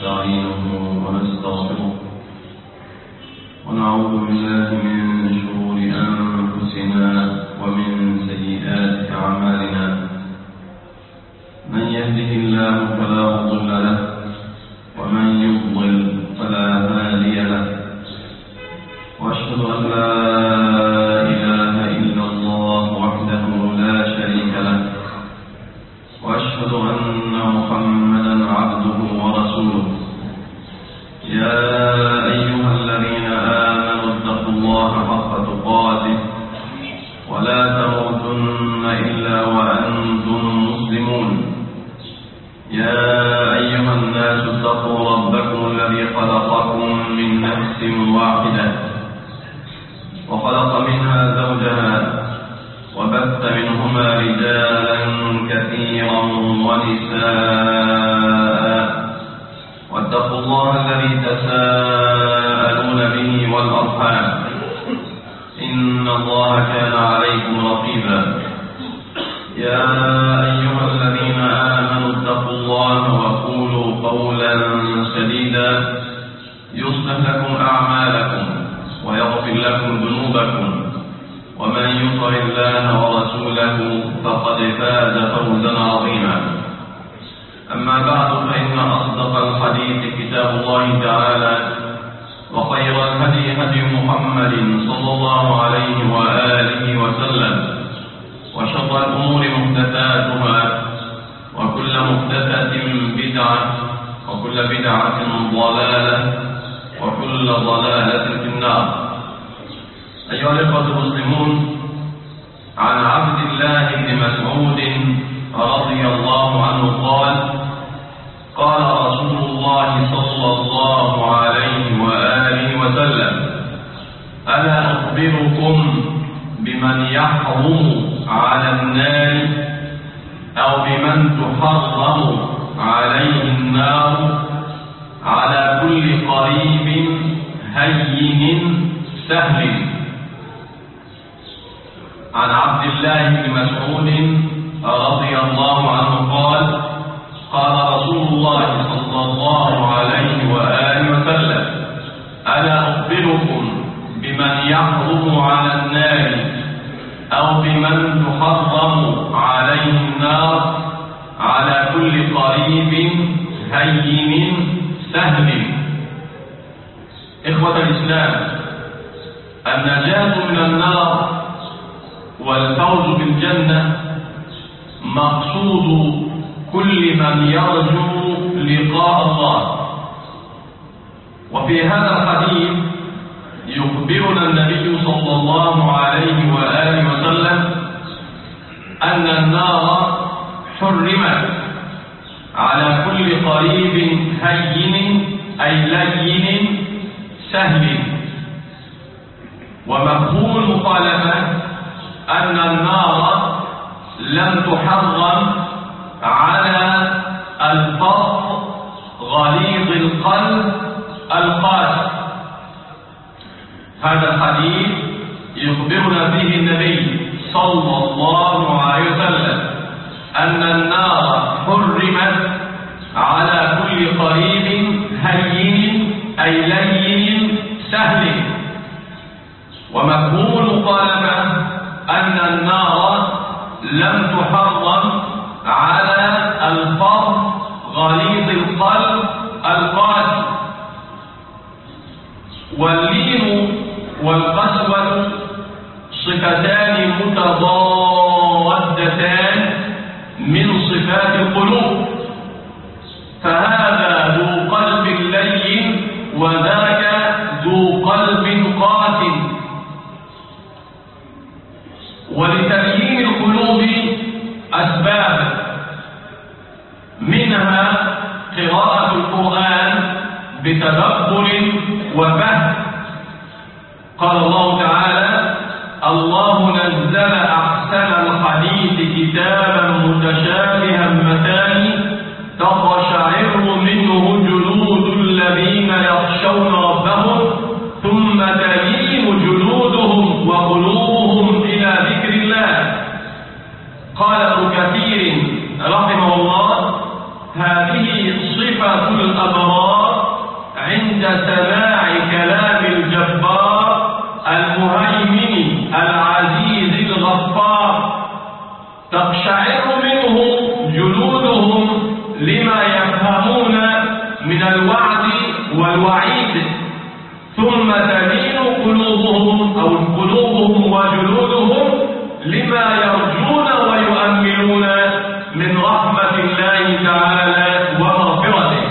ونستعينه ونستغفره ونعوذ بالله من شرور أنفسنا ومن سيئات أعمالنا. من يهده الله فلا مضل له ومن يضلل فلا هادي له، وأشهد أن لا إله إلا الله وحده لا شريك له، وأشهد أن محمدا عبده ورسوله. يا أيها الذين آمنوا اتقوا الله حق تقاته ولا تموتن إلا وأنتم مسلمون. يا أيها الناس اتقوا ربكم الذي خلقكم من نفس واحدة وخلق منها زوجها وبث منهما رجالا كثيرا ونساء، واتقوا الله الذي تساءلون به والأرحام إن الله كان عليكم رقيبا. يا أيها الذين آمنوا اتقوا الله وقولوا قولا سديدا يصلح لكم أعمالكم ويغفر لكم ذنوبكم، ومن يطع الله ورسوله فقد فاز فوزا عظيما. أما بعد، فإن أصدق الحديث كتاب الله تعالى، وخير الهدي هدي محمد صلى الله عليه وآله وسلم، وشر الأمور محدثاتها، وكل محدثة بدعة، وكل بدعة ضلالة، وكل ضلالة في النار. أيها الإخوة المسلمون، عن عبد الله بن مسعود رضي الله عنه قال: قال رسول الله صلى الله عليه وآله وسلم: ألا أخبركم بمن يحرم على النار أو بمن تحرم عليه النار على كل قريب هين سهل. عن عبد الله بن مسعود رضي الله عنه قال: قال رسول الله صلى الله عليه وآله وسلم: ألا أخبركم بمن يحرم على النار أو بمن تحرم عليه النار على كل قريب هين سهل. إخوة الإسلام، النجاة من النار والفوز بالجنة مقصود كل من يرجو لقاء الله. وفي هذا الحديث يخبرنا النبي صلى الله عليه وآله وسلم أن النار حرمت على كل قريب هين أي لين سهل. ومفهوم المخالفة أن النار لم تحرم على الفرد غليظ القلب القاسي. هذا الحديث يخبرنا به النبي صلى الله عليه وسلم أن النار حرمت على كل قريب هين أي لين سهل. ومفهوم المخالفة أن النار لم تحرم على الفرد غليظ القلب القاسي. واللين والقسوة صفتان متضادتان من صفات القلوب، فهذا ذو قلب لين وذاك ذو قلب قاسي. ولتليين القلوب أسباب، منها قراءة القرآن بتدبر وفهم. قال الله تعالى: الله نزل أحسن الحديث كتابا متشابها مثاني تقشعر منه جلود الذين يخشون ربهم ثم تلين جلودهم وقلوبهم إلى ذكر الله. قال ابن كثير رحمه الله: هذه هذه صفة الأبرار عند سماع كلام الجبار المهيمن العزيز الغفار، تقشعر منه جلودهم لما يفهمون من الوعد والوعيد، ثم تلين قلوبهم وجلودهم لما يرجون ويؤملون من رحمة الله تعالى ومغفرته.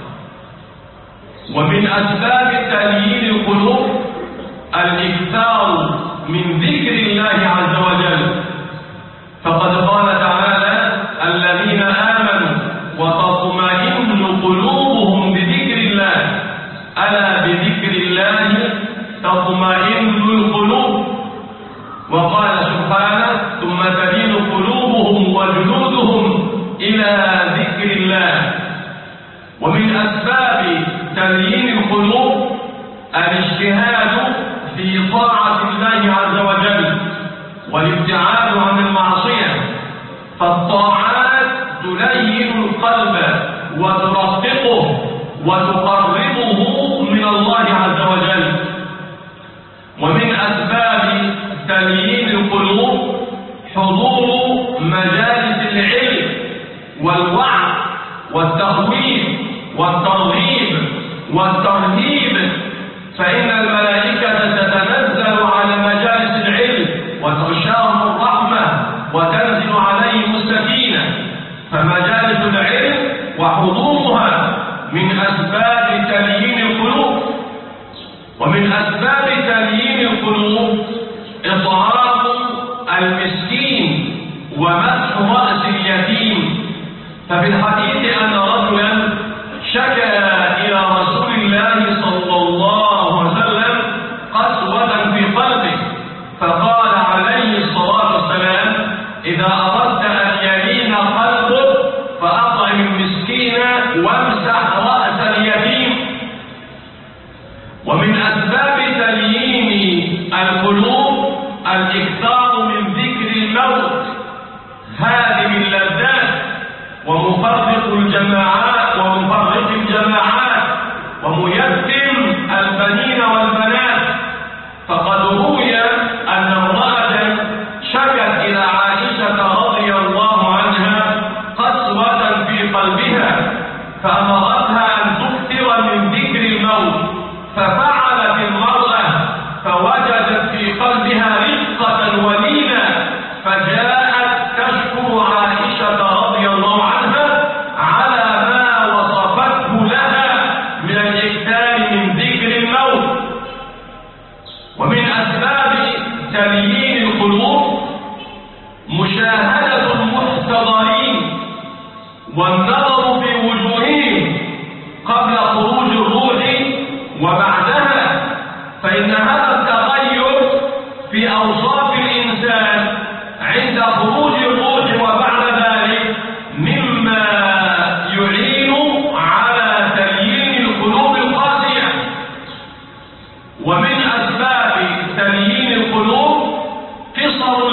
ومن أسباب تليين القلوب الإكثار من ذكر الله عز وجل، فقد قال تعالى: الذين آمنوا وتطمئن قلوبهم بذكر الله، ألا بذكر الله تطمئن القلوب. وقال سبحانه: ثم تلين قلوبهم وجلودهم إلى ذكر الله. ومن أسباب تليين القلوب الاجتهاد في طاعة الله عز وجل والابتعاد عن المعصية، فالطاعات تلين القلب وترققه وتقربه من الله عز وجل. ومن أسباب تليين القلوب حضور مجالس العلم والوعظ والتخويف والترغيب والترهيب، فإن الملائكة تتنزل على مجالس العلم وتغشاهم الرحمة وتنزل عليهم السكينة، فمجالس العلم وحضورها من أسباب تليين القلوب. ومن أسباب تليين القلوب إطعام المسكين ومسح رأس اليتيم، ففي الحديث أن رجلا شكى إلى رسول الله صلى الله عليه وسلم قسوة في قلبه، فقال عليه الصلاة والسلام: إذا أردت أن يلين قلبك فأطعم المسكين وامسح رأس اليتيم. ومن أسباب تليين القلوب الإكثار من ذكر الموت هادم اللذات ومفرق الجماعات وميتم البنين والبنات، فقد روي أن امرأة شكت إلى عائشة رضي الله عنها قسوة في قلبها، فأمرتها أن تكثر من ذكر الموت، ففعلت المرأة فوجدت في قلبها رقة ولينة، فجاءت تشكو عائشة رضي الله عنها على ما وصفته لها من الإكثار من ذكر الموت. ومن أسباب تليين القلوب مشاهدة المحتضرين والنظر في وجوههم قبل خروج الروح وبعدها، فإن هذا التغير في أوصاف الإنسان عند خروج الروح وبعد ذلك مما يعين على تليين القلوب القاسية. ومن أسباب تليين القلوب قصر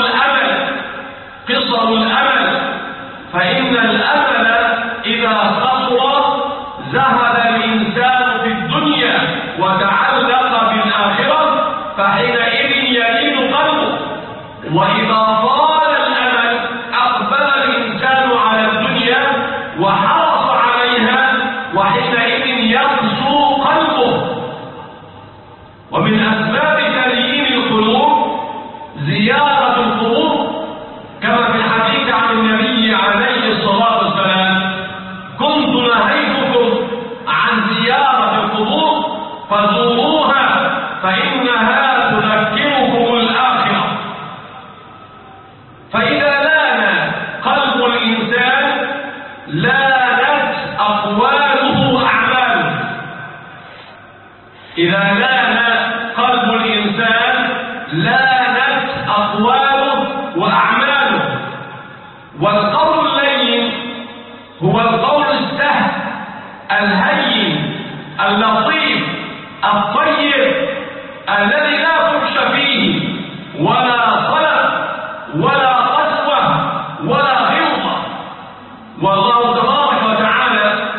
الأمل، فإن الأمل إذا قصر زهد الإنسان في الدنيا وتعلق بالآخرة، فحينئذ يلين قلبه. وإذا طال الأمل أقبل الإنسان على الدنيا وحرص عليها، وحينئذ يقسو قلبه. ومن أسباب تليين القلوب زيارة القبور، كما في الحديث عن النبي عليه الصلاة والسلام: كنت نهيتكم عن زيارة القبور فزوروها فإنها تذكركم الآخرة. فإذا لان قلب الإنسان لانت أقواله أعماله. إذا لان قلب الإنسان لانت أقواله وأعماله. والقول اللين هو القول السهل الهين اللطيف الطيب الذي لا فحش فيه ولا صلف ولا قسوة ولا غلظة. والله تبارك وتعالى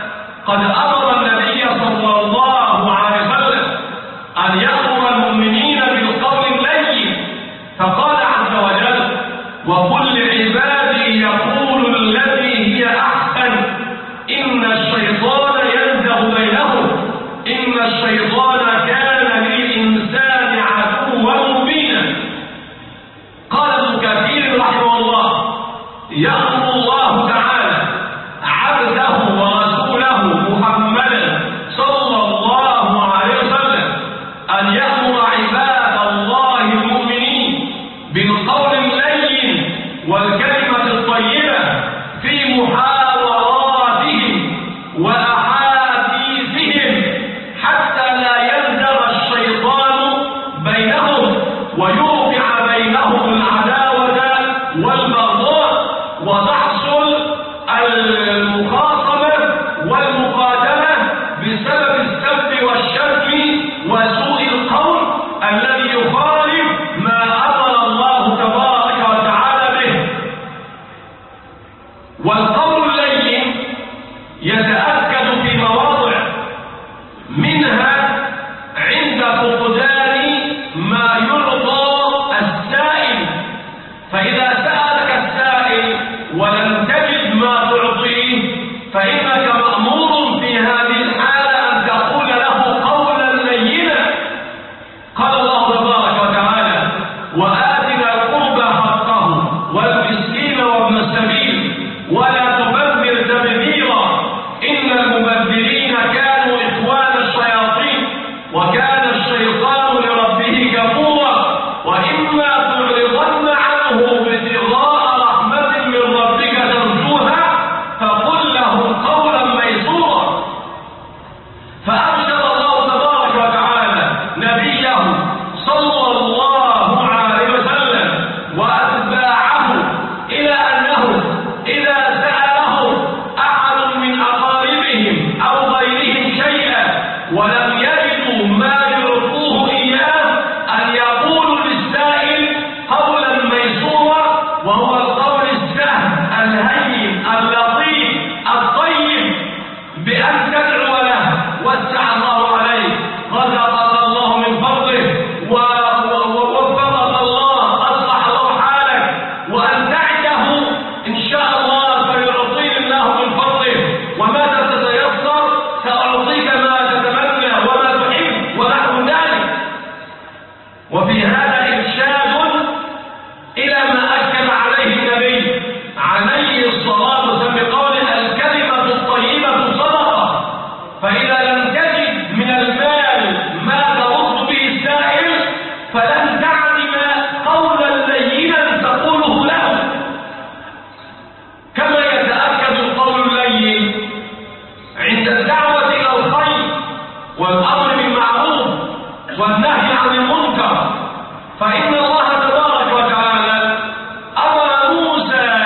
والنهي عن المنكر. فإن الله تبارك وتعالى أمر موسى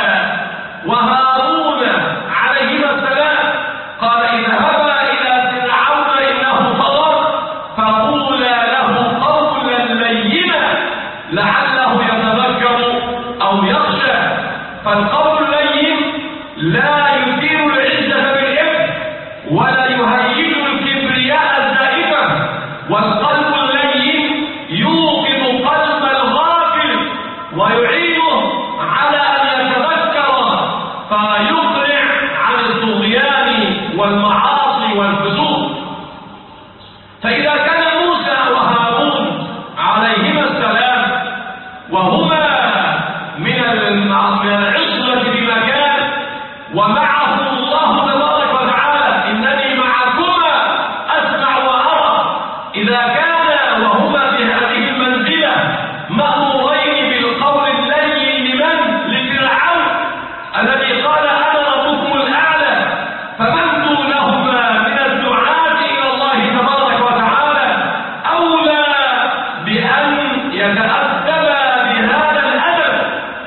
وهارون عليهما السلام قال اذهبا إلى فرعون إنه طغى فقولا له قولا لينا لعله يتذكر أو يخشى. فالقول اللين لا يثير العزة بالإثم ولا يهيج الكبرياء الزائفة، والقلب اللين يوقظ قلب الغافل ويعينه على أن يتذكر فيقلع عن الطغيان والمعاصي والفسوق. فإذا كان موسى وهارون عليهما السلام وهما من العصمة بمكان ومعهم الله تبارك وتعالى إنني معكما أسمع وأرى، إذا كان وهما بهذه المنزلة مأمورين بالقول اللين لمن؟ لفرعون الذي قال أنا ربكم الأعلى، فمن دونهما من الدعاة إلى الله تبارك وتعالى أولى بأن يتأدبا بهذا الأدب.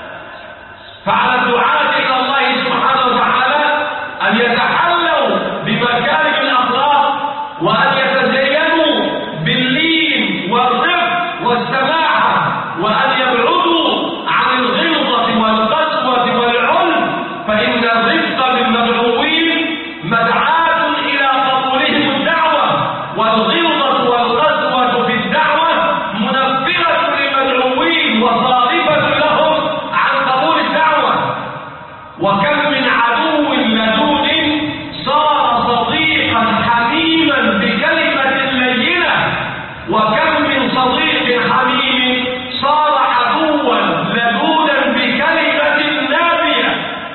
فعلى الدعاة إلى الله سبحانه وتعالى أن يتحلوا بمكارم الأخلاق وأن يتزينوا باللين والرفق والسماحة وأن يبعدوا عن الغلظة والقسوة والعنف، فإن الرفق بالمدعوين مدعاة إلى قبولهم الدعوة، والغلظة والقسوة في الدعوة منفرة للمدعوين وصارفة لهم عن قبول الدعوة. وكم من عدو لدود صار صديقا حميما بكلمة لينة، وكم من صديق حميم صار عدوا لدودا بكلمة نابية.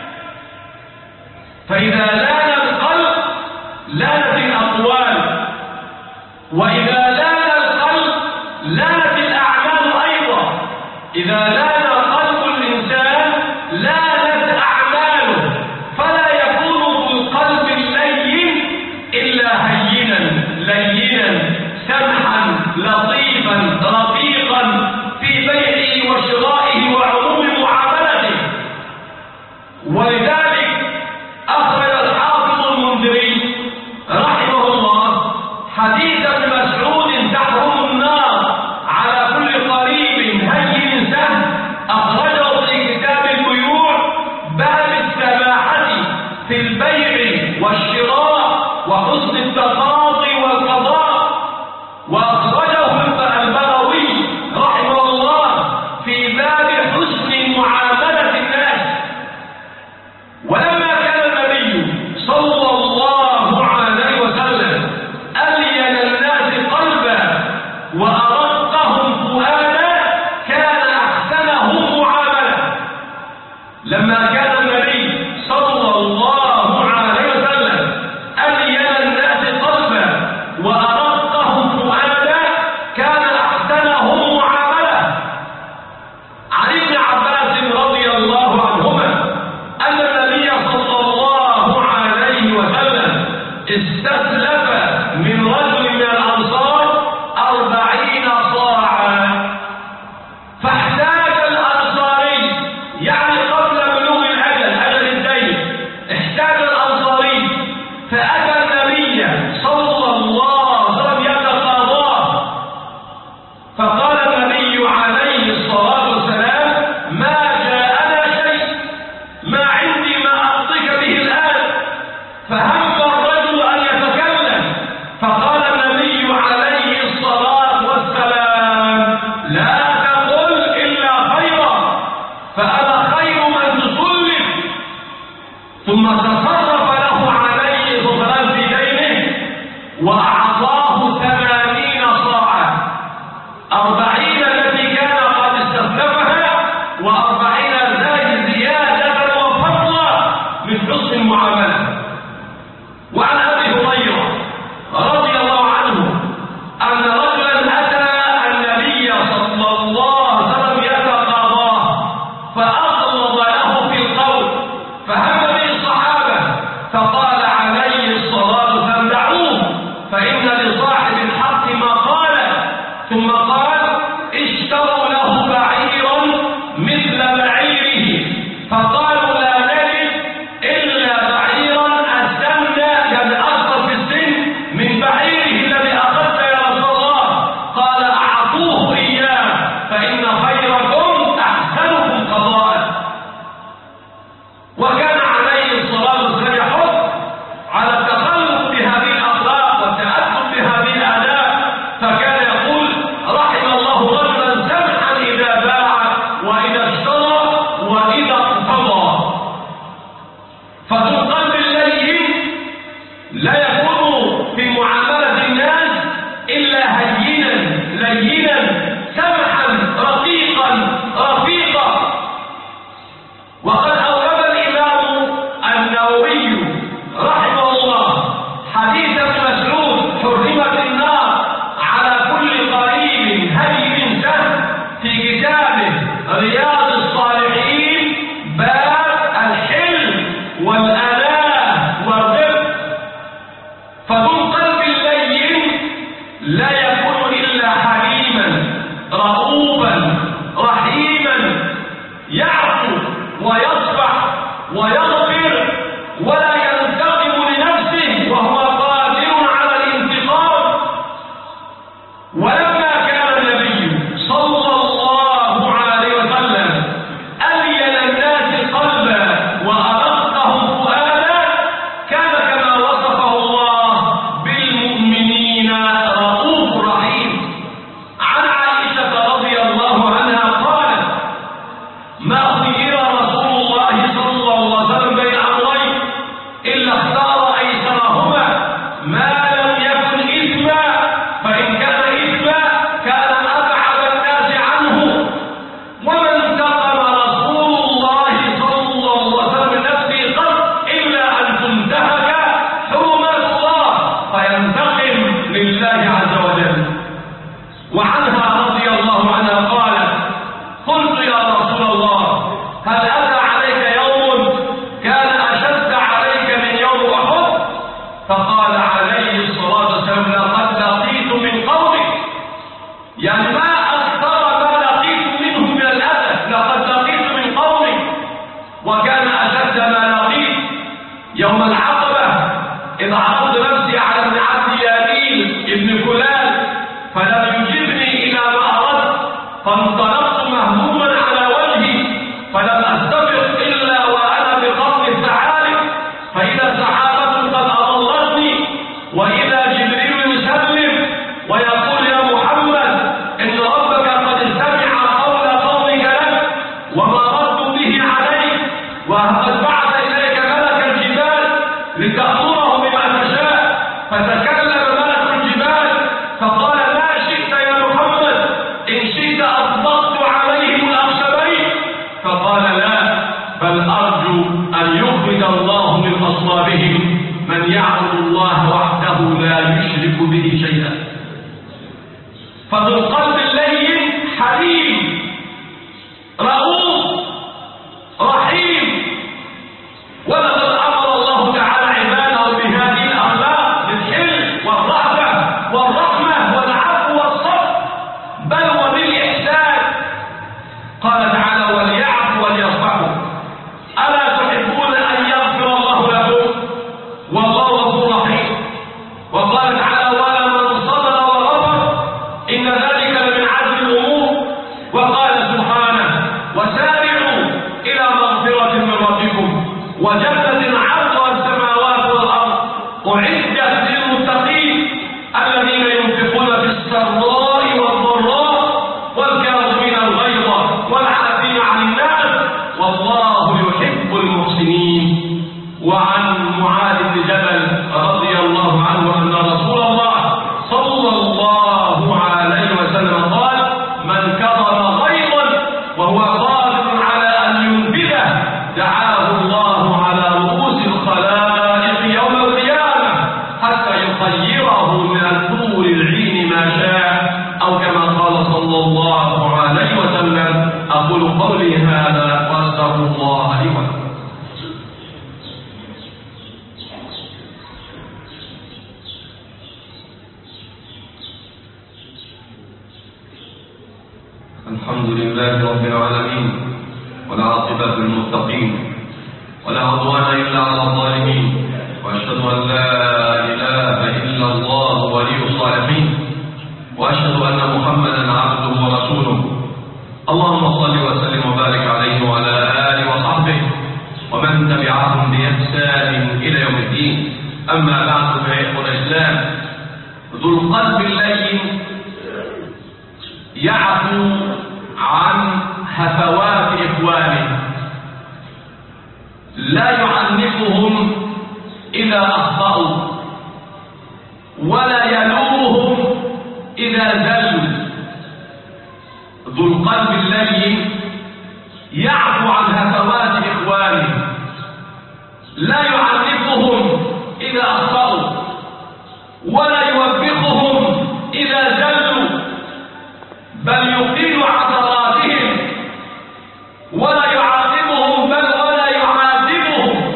فإذا لان القلب لانت الأقوال، وإذا لان القلب لانت الأعمال أيضا. إذا لان قلب الإنسان لانت أعماله، فلا يكون ذو القلب اللين إلا هينا لينا سمحا لطيفا رقيقا في بيعه وشرائه وعموم معاملته. ولذلك أخرج الحافظ المنذري رحمه الله حديث ابن مسعود تحرم النار على كل قريب هين سهل، أخرجه في كتاب البيوع باب السماحة في البيع والشراء وحسن التقاضي والقضاء. وأخرجه البغوي رحمه الله في باب حسن معاملة الناس. ولما كان النبي صلى الله عليه وسلم ألين الناس قلبا وأرقهم فؤادا كان أحسنهم معاملة. لما كان النبي صلى الله عليه وسلم ألين الناس قلبا وأرقهم فؤادا كان أحسنهم معاملة. عن ابن عباس رضي الله عنهما أن النبي صلى الله عليه وسلم استسلف من رجل من الأنصار 40 صاعا، فاحتاج الأنصاري، يعني قبل بلوغ أجل الدين، احتاج الأنصاري فأتى النبي صلى الله عليه وسلم يتقاضاه، فقال النبي عليه الصلاة والسلام ما جاءنا شيء، ما عندي ما أعطيك به الآن. فهم الرجل أن يتكلم، فقال النبي عليه الصلاة والسلام لا تقل إلا خيرا، فأنا خير من تسلف. ثم تصرف له عليه الصلاة والسلام في دينه وأعطاه 80 صاعا، 40 التي كان قد استسلفها و40 زيادة وفضلا من حسن المعاملة. وعن أبي هريرة رضي الله عنه أن رجلا أتى النبي صلى الله عليه وسلم يتقاضاه فأغلظ له في القول، فهم به الصحابة فقال عليه الصلاة والسلام دعوه فإن في معاملة الناس إلا هينا لينا سمحا رقيقا رفيقا. وقد أورد الإمام النووي رحمه الله حديث ابن مسعود حرمت النار على كل قريب هين سهل في كتابه رياض الصالحين باب الحلم والأناة والرفق. فذو القلب اللين لا يكون إلا حليما رؤوفا رحيما يعفو ويصفح ويغفر ولا ينتقم لنفسه وهو قادر على الانتقام. ولما كان النبي صلى الله عليه وسلم ألين الناس قلبا وأرقهم فؤادا كان كما وصفه الله بالمؤمنين رؤوف رحيم. عن عائشة رضي الله عنها قالت: ما خير رسول الله صلى الله عليه وسلم بين أمرين إلا اختار أيسرهما ما لم يكن إثما، فإن كان إثما كان أبعد الناس عنه. وما انتقم رسول الله صلى الله عليه وسلم من نفسه قط إلا أن تنتهك حرمات الله فينتقم لله عز وجل. وعنها رضي الله عنها قالت: قلت يا رسول الله هل أتى عليك يوم كان أشد عليك من يوم أحد؟ فقال عليه الصلاة والسلام: لقد لقيت من قومك، يعني ما أكثر ما لقيت منهم من الأذى، لقد لقيت من قومك. وكان أشد ما لقيت يوم العقبة إذ عرضت نفسي على ابن عبد يمين ابن كلال فلم يجبني إلى ما أردت، فانطلقت مهموما على وجهي فلم أستبق إلا وأنا بقرن الثعالب، فإذا سحابة قد أضلتني وإذا جبريل يسلم ويقول: يا محمد إن ربك قد استمع قول قومك لك وما ردوا به عليك، وقد بعث إليك ملك الجبال لتأمره بما تشاء. فتكلم ملك الجبال فقال: ما شئت يا محمد، إن شئت أطبقت عليهم الأخشبين. فقال: لا، بل أرجو أن يخرج الله من أصلابهم من يعبد الله وحده لا يشرك به شيئا. فذو القلب اللين حليم رؤوف رحيم. ولقد أمر الله تعالى عباده بهذه الأخلاق بالحلم والرحمة والرحمة والعفو والصبر بل وبالإحسان. قال تعالى: وليعفوا وليصفحوا ألا تحبون أن يغفر الله لكم والله غفور رحيم. وقال تعالى: ولمن صبر وغفر إن ذلك لمن عزم الأمور. وقال سبحانه: وسارعوا إلى مغفرة من ربكم وجنة عرضها السماوات والأرض أعدت للمتقين الذين ينفقون في السراء والضراء والكاظمين الغيظ والعافين عن الناس والله يحب المحسنين. وعن معاذ بن جبل رضي الله عنه أن رسول الله صلى الله عليه وسلم قال: من كظم غيظا وهو قادر على أن ينفذه دعاه الله على رؤوس الخلائق يوم القيامة حتى يخيره من الحور العين ما شاء، أو كما قال صلى الله عليه وسلم. أقول قولي هذا وأستغفر الله لي ولكم. الحمد لله رب العالمين والعاقبة للمتقين ولا عدوان إلا على الظالمين، وأشهد أن لا إله إلا الله ولي الصالحين، وأشهد أن محمدا عبده ورسوله. اللهم صل وسلم وبارك عليه وعلى آله وصحبه ومن تبعهم بإحسان إلى يوم الدين. أما بعد، فإخوة الإسلام، ذو القلب اللين يعفو عن هفوات إخوانه، لا يعنفهم إذا أخطأوا، ولا يلومهم إذا زلوا. ذو القلب اللين يعفو عن هفوات إخوانه، لا يعنفهم إذا أخطأوا ولا يوبخهم إذا زلوا، بل يقيل عثراتهم ولا يعاقبهم بل ولا يعاتبهم.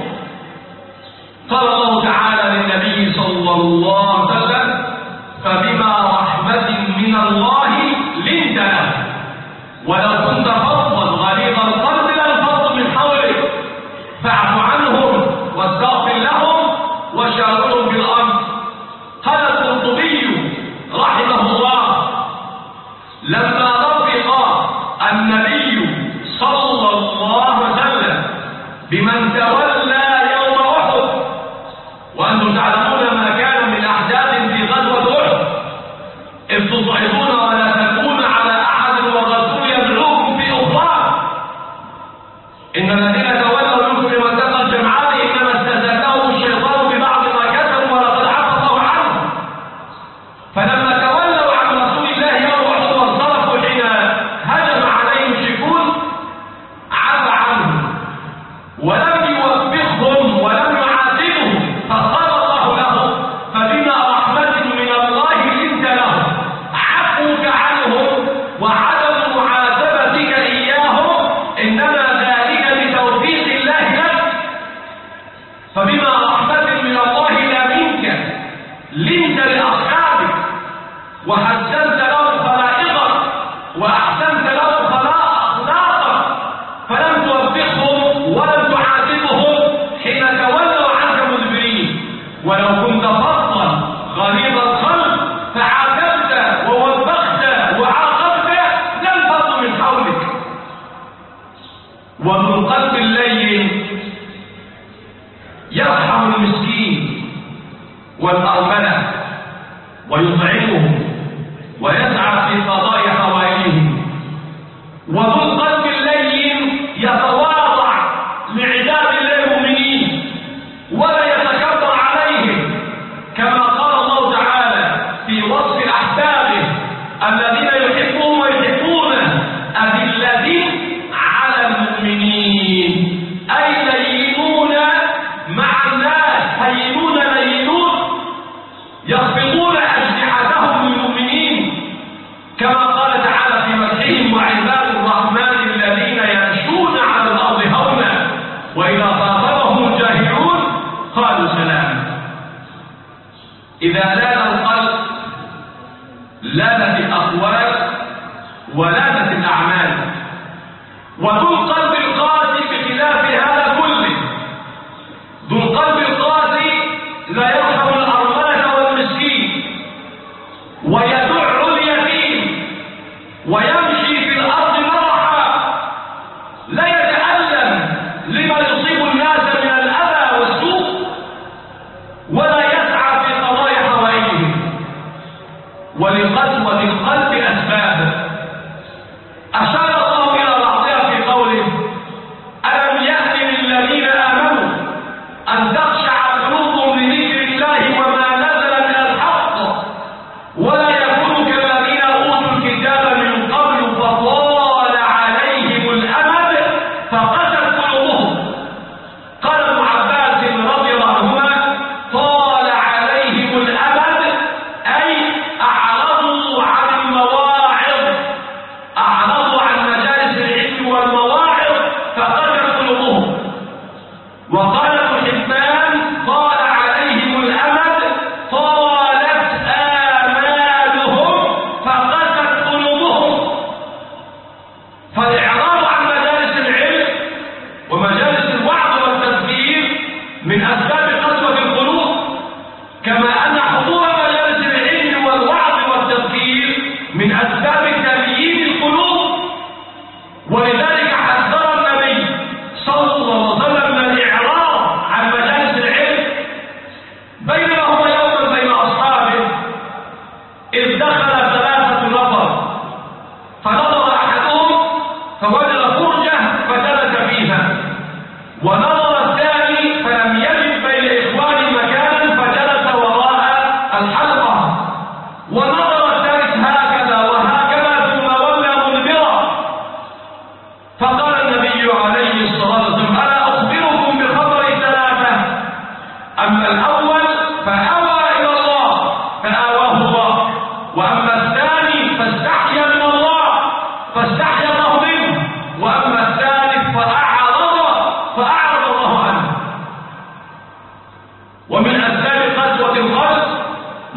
قال الله تعالى للنبي صلى الله عليه وسلم: فبما رحمة من الله لنت له ولو كنت فظا غليظ القلب لانفضوا من حولك فاعف عنهم واستغفر لهم وشاورهم بالأمر. قال القرطبي رحمه الله: لما رفق النبي صلى الله عليه وسلم بمن تولى يوم أحد، وأنتم تعلمون ما كان من أحداث في غزوة أحد، إذ تصعدون ولا تلقون على أحد والرسول يدعوكم في أخرى، إن الذين تولوا منكم لمن تقى الجمعان إنما استزادهم الشيطان ببعض ما كسبوا ولقد عفى الله عنهم. فلما تولوا عن رسول الله يوم أحد وانصرفوا حين هجم عليهم المشركون عفى عنهم ولم يوبخهم ولم يعاتبهم، فقال الله لهم: فبما رحمة من الله لنت لهم، عفوك عنهم وعدم معاتبتك إياهم إنما ذلك بتوفيق الله لك. فبما رحمة من الله لا منك لنت لأصحابك وحسنت لهم خلائقك وأحسنت لهم أخلاقك، فلم توبخهم ولم تعاتبهم حين تولوا عنك مدبرين. ولو كنت فظا غليظ القلب فعاتبت ووبخت وعاقبت لانفضوا من حولك. وذو القلب اللين يرحم المسكين والأرملة ويطعمهم ويسعى في قضاء حوائجهم. وذو القلب اللين يتواضع لعباد الله المؤمنين ولا يتكبر عليهم، كما قال الله تعالى في وصف أحبابه الذين يحبون ويحبونه: أذلة على المؤمنين، أي لينون مع الناس، هينون لينون يخفضون أجنحتهم للمؤمنين، كما قال تعالى في مدحهم: وعباد الرحمن الذين يمشون على الأرض هونا وإذا خاطبهم الجاهلون قالوا سلاما. إذا لان القلب لانت الأقوال ولانت الأعمال. وذو القلب القاسي بخلاف هذا كله، ذو القلب القاسي لا يرحم الأرملة والمسكين ويدع اليتيم ويمشي في الأرض مرحا، لا يتألم لما يصيب الناس من الأذى والسوء ولا يسعى في قضاء حوائجهم. ولقسوة القلب أسباب أشار الله إلى بعضها في قوله: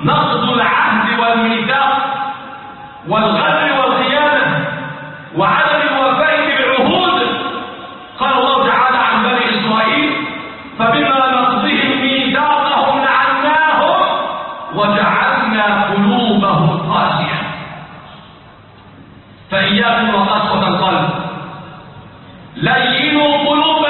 نقض العهد والميثاق والغدر والخيانة وعدم الوفاء بالعهود. قال الله تعالى عن بني إسرائيل: فبما نقضهم ميثاقهم لعناهم وجعلنا قلوبهم قاسية. فإياكم وقسوة القلب، لينوا قلوبكم